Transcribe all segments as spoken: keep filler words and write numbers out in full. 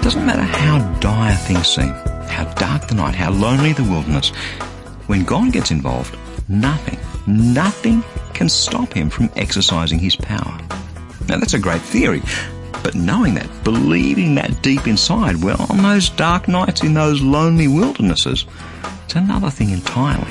doesn't matter how dire things seem, how dark the night, how lonely the wilderness, when God gets involved, nothing, nothing can stop him from exercising his power. Now that's a great theory, but knowing that, believing that deep inside, well, on those dark nights in those lonely wildernesses, it's another thing entirely.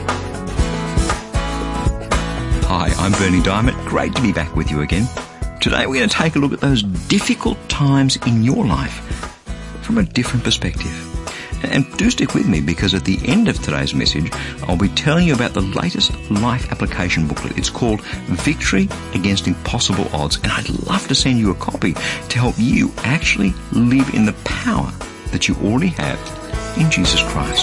Hi, I'm Berni Dymet. Great to be back with you again. Today we're going to take a look at those difficult times in your life from a different perspective. And do stick with me, because at the end of today's message, I'll be telling you about the latest life application booklet. It's called Victory Against Impossible Odds, and I'd love to send you a copy to help you actually live in the power that you already have in Jesus Christ.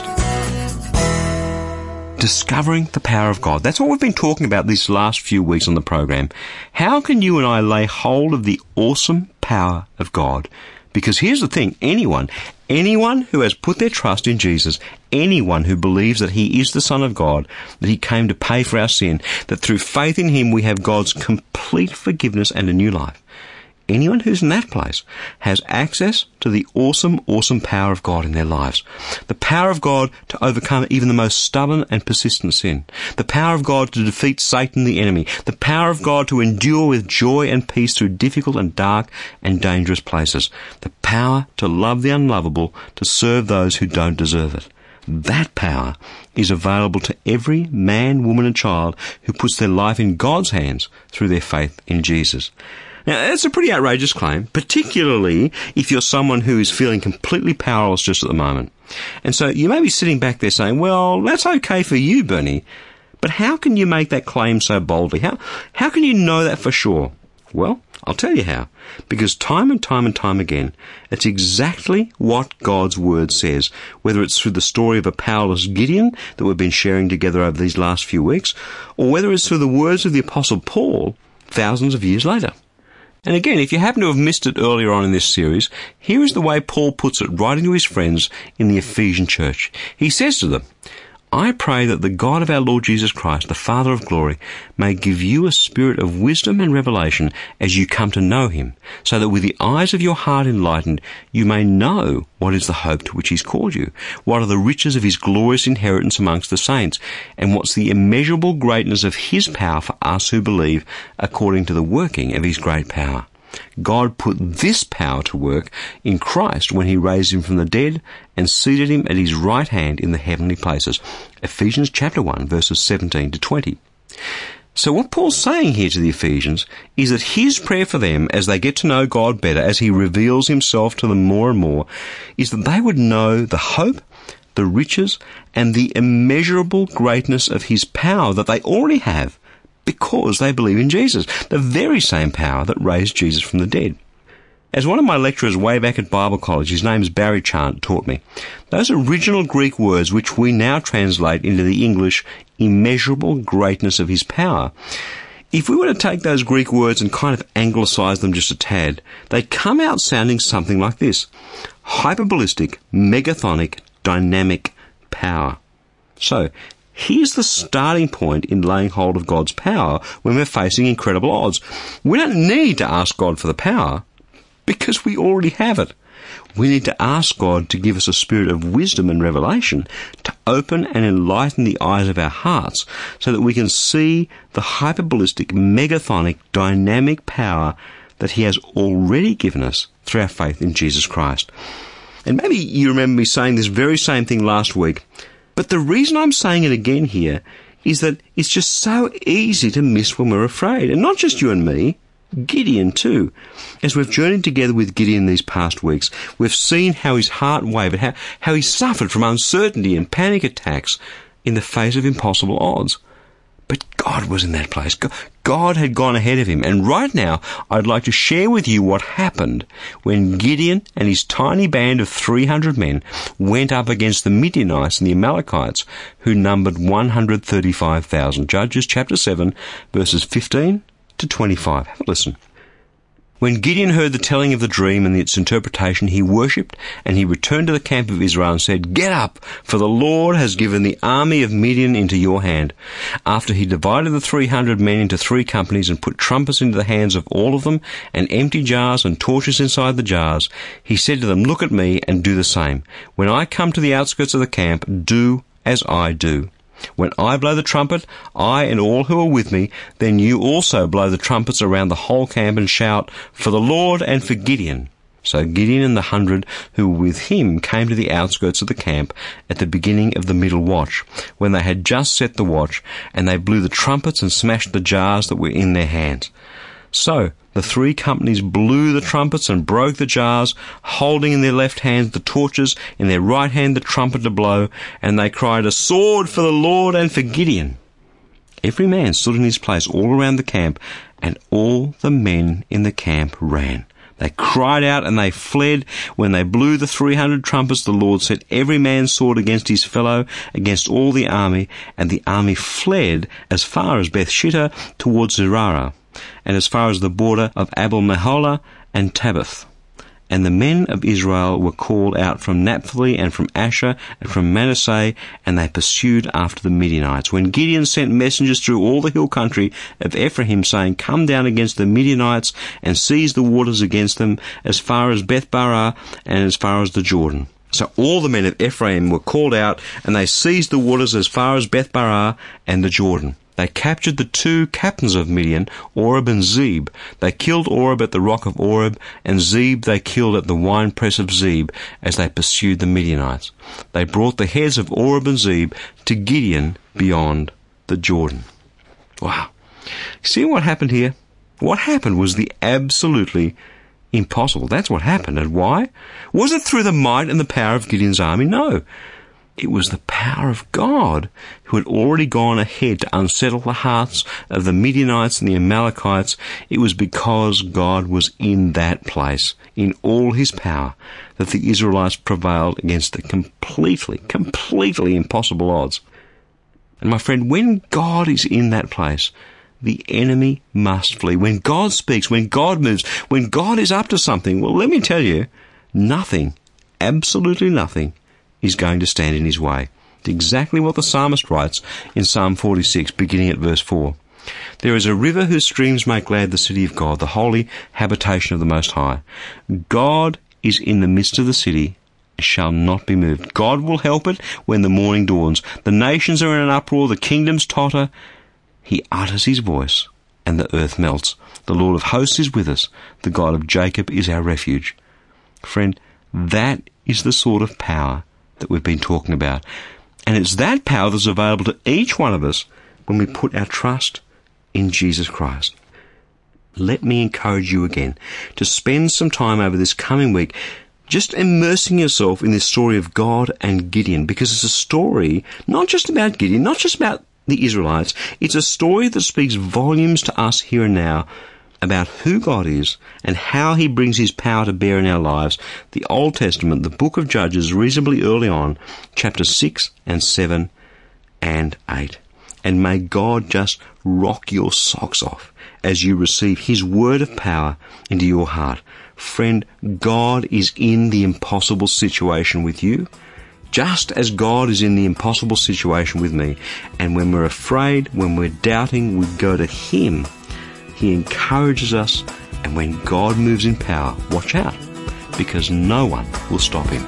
Discovering the power of God. That's what we've been talking about these last few weeks on the program. How can you and I lay hold of the awesome power of God? Because here's the thing, anyone, anyone who has put their trust in Jesus, anyone who believes that he is the Son of God, that he came to pay for our sin, that through faith in him we have God's complete forgiveness and a new life, anyone who's in that place has access to the awesome, awesome power of God in their lives. The power of God to overcome even the most stubborn and persistent sin. The power of God to defeat Satan the enemy. The power of God to endure with joy and peace through difficult and dark and dangerous places. The power to love the unlovable, to serve those who don't deserve it. That power is available to every man, woman and child who puts their life in God's hands through their faith in Jesus. Now, that's a pretty outrageous claim, particularly if you're someone who is feeling completely powerless just at the moment. And so you may be sitting back there saying, well, that's okay for you, Berni, but how can you make that claim so boldly? How, how can you know that for sure? Well, I'll tell you how. Because time and time and time again, it's exactly what God's Word says, whether it's through the story of a powerless Gideon that we've been sharing together over these last few weeks, or whether it's through the words of the Apostle Paul thousands of years later. And again, if you happen to have missed it earlier on in this series, here is the way Paul puts it writing to his friends in the Ephesian church. He says to them, I pray that the God of our Lord Jesus Christ, the Father of glory, may give you a spirit of wisdom and revelation as you come to know him, so that with the eyes of your heart enlightened, you may know what is the hope to which he's called you, what are the riches of his glorious inheritance amongst the saints, and what's the immeasurable greatness of his power for us who believe, according to the working of his great power. God put this power to work in Christ when he raised him from the dead and seated him at his right hand in the heavenly places. Ephesians chapter one, verses seventeen to twenty. So what Paul's saying here to the Ephesians is that his prayer for them as they get to know God better, as he reveals himself to them more and more, is that they would know the hope, the riches, and the immeasurable greatness of his power that they already have, because they believe in Jesus, the very same power that raised Jesus from the dead. As one of my lecturers way back at Bible College, his name's Barry Chant, taught me, those original Greek words which we now translate into the English immeasurable greatness of his power, if we were to take those Greek words and kind of anglicise them just a tad, they come out sounding something like this: hyperbolistic, megathonic, dynamic power. So, here's the starting point in laying hold of God's power when we're facing incredible odds. We don't need to ask God for the power, because we already have it. We need to ask God to give us a spirit of wisdom and revelation to open and enlighten the eyes of our hearts so that we can see the hyperbolistic, megathonic, dynamic power that he has already given us through our faith in Jesus Christ. And maybe you remember me saying this very same thing last week, but the reason I'm saying it again here is that it's just so easy to miss when we're afraid. And not just you and me, Gideon too. As we've journeyed together with Gideon these past weeks, we've seen how his heart wavered, how, how he suffered from uncertainty and panic attacks in the face of impossible odds. But God was in that place. God had gone ahead of him. And right now, I'd like to share with you what happened when Gideon and his tiny band of three hundred men went up against the Midianites and the Amalekites, who numbered one hundred thirty-five thousand. Judges chapter seven, verses fifteen to twenty-five. Have a listen. When Gideon heard the telling of the dream and its interpretation, he worshipped, and he returned to the camp of Israel and said, "Get up, for the Lord has given the army of Midian into your hand." After he divided the three hundred men into three companies and put trumpets into the hands of all of them, and empty jars and torches inside the jars, he said to them, "Look at me and do the same. When I come to the outskirts of the camp, do as I do. When I blow the trumpet, I and all who are with me, then you also blow the trumpets around the whole camp and shout, 'For the Lord and for Gideon.'" So Gideon and the hundred who were with him came to the outskirts of the camp at the beginning of the middle watch, when they had just set the watch, and they blew the trumpets and smashed the jars that were in their hands. So the three companies blew the trumpets and broke the jars, holding in their left hand the torches, in their right hand the trumpet to blow, and they cried, "A sword for the Lord and for Gideon." Every man stood in his place all around the camp, and all the men in the camp ran. They cried out and they fled. When they blew the three hundred trumpets, the Lord set every man's sword against his fellow, against all the army, and the army fled as far as Bethshittah towards Zerah, and as far as the border of Abel-Meholah and Tabbath. And the men of Israel were called out from Naphtali and from Asher and from Manasseh, and they pursued after the Midianites. When Gideon sent messengers through all the hill country of Ephraim, saying, "Come down against the Midianites and seize the waters against them, as far as Beth-barah and as far as the Jordan." So all the men of Ephraim were called out, and they seized the waters as far as Beth-barah and the Jordan. They captured the two captains of Midian, Oreb and Zeb. They killed Oreb at the rock of Oreb, and Zeb they killed at the winepress of Zeb, as they pursued the Midianites. They brought the heads of Oreb and Zeb to Gideon beyond the Jordan. Wow. See what happened here? What happened was the absolutely impossible. That's what happened. And why? Was it through the might and the power of Gideon's army? No. It was the power of God who had already gone ahead to unsettle the hearts of the Midianites and the Amalekites. It was because God was in that place, in all his power, that the Israelites prevailed against the completely, completely impossible odds. And my friend, when God is in that place, the enemy must flee. When God speaks, when God moves, when God is up to something, well, let me tell you, nothing, absolutely nothing, is going to stand in his way. It's exactly what the psalmist writes in Psalm forty-six, beginning at verse four. "There is a river whose streams make glad the city of God, the holy habitation of the Most High. God is in the midst of the city, and shall not be moved. God will help it when the morning dawns. The nations are in an uproar, the kingdoms totter. He utters his voice, and the earth melts. The Lord of hosts is with us. The God of Jacob is our refuge." Friend, that is the sort of power that we've been talking about. And it's that power that's available to each one of us when we put our trust in Jesus Christ. Let me encourage you again to spend some time over this coming week just immersing yourself in this story of God and Gideon, because it's a story not just about Gideon, not just about the Israelites. It's a story that speaks volumes to us here and now about who God is and how he brings his power to bear in our lives. The Old Testament, the book of Judges, reasonably early on, chapters six and seven and eight. And may God just rock your socks off as you receive his word of power into your heart. Friend, God is in the impossible situation with you, just as God is in the impossible situation with me. And when we're afraid, when we're doubting, we go to him. He encourages us, and when God moves in power, watch out, because no one will stop him.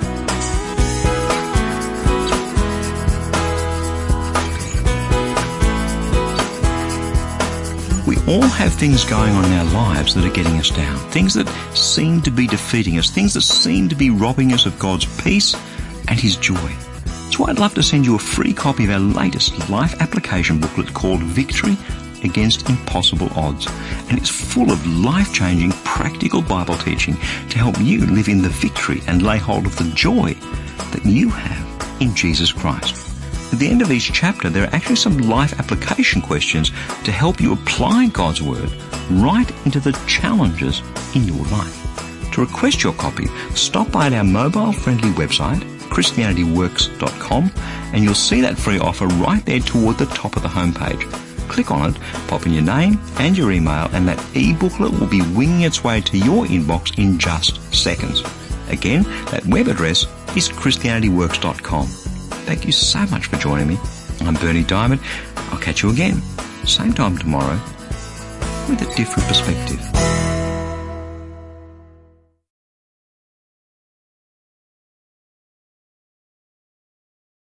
We all have things going on in our lives that are getting us down, things that seem to be defeating us, things that seem to be robbing us of God's peace and his joy. So I'd love to send you a free copy of our latest life application booklet called Victory Against Impossible Odds, and it's full of life-changing practical Bible teaching to help you live in the victory and lay hold of the joy that you have in Jesus Christ. At the end of each chapter, there are actually some life application questions to help you apply God's Word right into the challenges in your life. To request your copy, stop by at our mobile-friendly website, christianity works dot com, and you'll see that free offer right there toward the top of the homepage. click on it, pop in your name and your email, and that e-booklet will be winging its way to your inbox in just seconds. Again, that web address is christianity works dot com. Thank you so much for joining me. I'm Berni Dymet. I'll catch you again, same time tomorrow, with a different perspective.